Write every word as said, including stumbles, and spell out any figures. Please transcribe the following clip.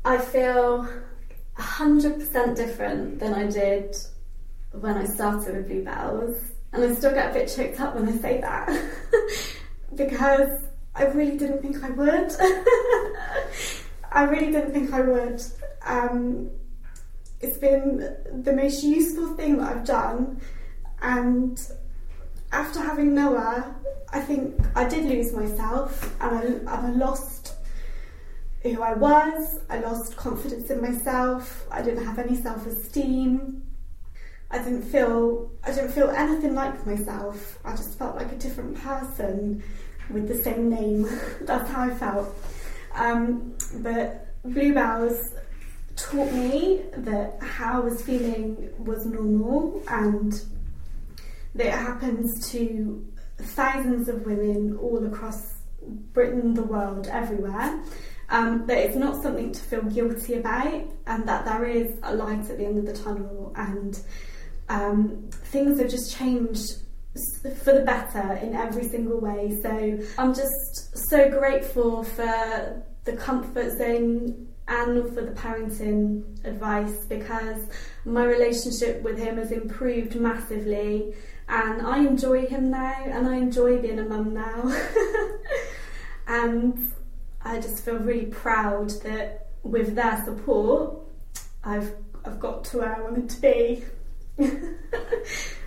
I feel one hundred percent different than I did when I started with Bluebells, and I still get a bit choked up when I say that because I really didn't think I would. I really didn't think I would. Um, it's been the most useful thing that I've done, and after having Noah, I think I did lose myself, and I, and I lost who I was. I lost confidence in myself. I didn't have any self-esteem. I didn't feel I didn't feel anything like myself. I just felt like a different person with the same name. That's how I felt. Um, but Bluebells taught me that how I was feeling was normal, and that it happens to thousands of women all across Britain, the world, everywhere. Um, that it's not something to feel guilty about, and that there is a light at the end of the tunnel, and um, things have just changed for the better in every single way. So I'm just so grateful for the comfort zone and for the parenting advice, because my relationship with him has improved massively, and I enjoy him now, and I enjoy being a mum now. And I just feel really proud that with their support I've I've got to where I wanted to be.